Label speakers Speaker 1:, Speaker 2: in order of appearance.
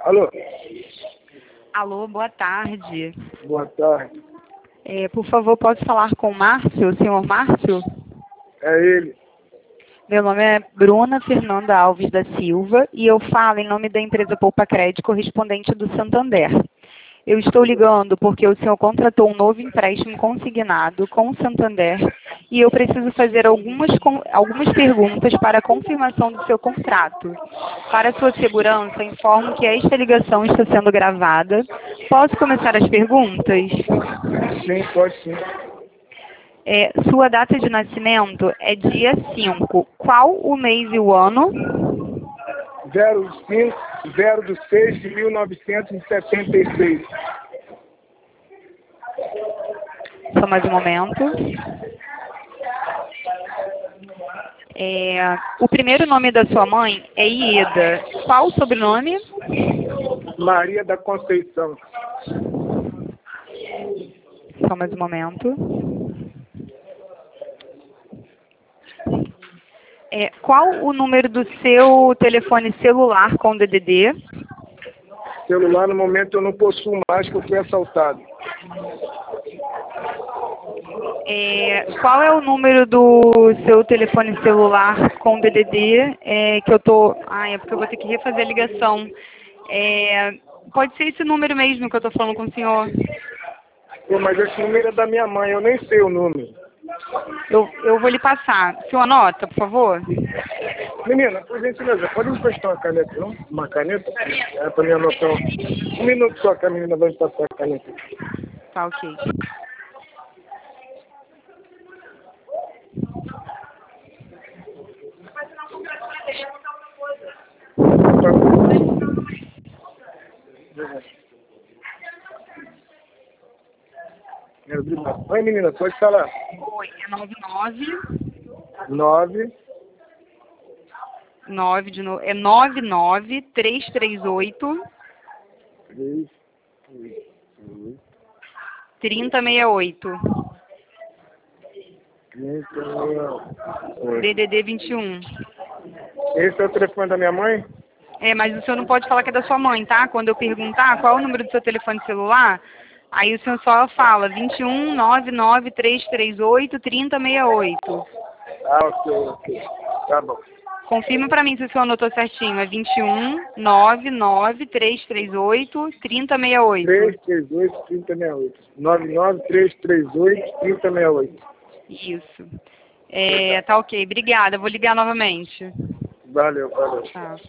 Speaker 1: Alô?
Speaker 2: Alô, boa tarde.
Speaker 1: Boa tarde.
Speaker 2: Por favor, posso falar com o Márcio, o senhor Márcio?
Speaker 1: É ele.
Speaker 2: Meu nome é Bruna Fernanda Alves da Silva e eu falo em nome da empresa Poupa Crédito, correspondente do Santander. Eu estou ligando porque o senhor contratou um novo empréstimo consignado com o Santander e eu preciso fazer algumas perguntas para a confirmação do seu contrato. Para sua segurança, informo que esta ligação está sendo gravada. Posso começar as perguntas?
Speaker 1: Sim, pode sim.
Speaker 2: Sua data de nascimento é dia 5. Qual o mês e o ano?
Speaker 1: 05/06 de 1976.
Speaker 2: Só mais um momento. O primeiro nome da sua mãe é Ieda. Qual o sobrenome?
Speaker 1: Maria da Conceição.
Speaker 2: Só mais um momento. Qual o número do seu telefone celular com DDD?
Speaker 1: Celular, no momento, eu não possuo mais, que eu fui assaltado.
Speaker 2: Qual é o número do seu telefone celular com DDD? Que eu tô... é porque eu vou ter que refazer a ligação. Pode ser esse número mesmo que eu tô falando com o senhor?
Speaker 1: Pô, mas esse número é da minha mãe, eu nem sei o número.
Speaker 2: Eu vou lhe passar. O senhor anota, por favor?
Speaker 1: Menina, por gentileza, pode me prestar uma caneta, não? Uma caneta? É pra me anotar. Um minuto só que a menina vai me passar a caneta.
Speaker 2: Tá, ok.
Speaker 1: Oi, menina, pode falar.
Speaker 2: Oi, é 99...
Speaker 1: 9
Speaker 2: 9 de novo. É 99338
Speaker 1: 3
Speaker 2: 3068.
Speaker 1: 30.
Speaker 2: DDD 21.
Speaker 1: Esse é o telefone da minha mãe?
Speaker 2: Mas o senhor não pode falar que é da sua mãe, tá? Quando eu perguntar qual é o número do seu telefone celular, aí o senhor só fala 21 99338 3068.
Speaker 1: Ok. Tá bom.
Speaker 2: Confirma pra mim se o senhor anotou certinho. É 21 99338 3068.
Speaker 1: 338 3068. 99338 3068.
Speaker 2: Isso. Tá ok. Obrigada. Vou ligar novamente.
Speaker 1: Valeu.
Speaker 2: Tá.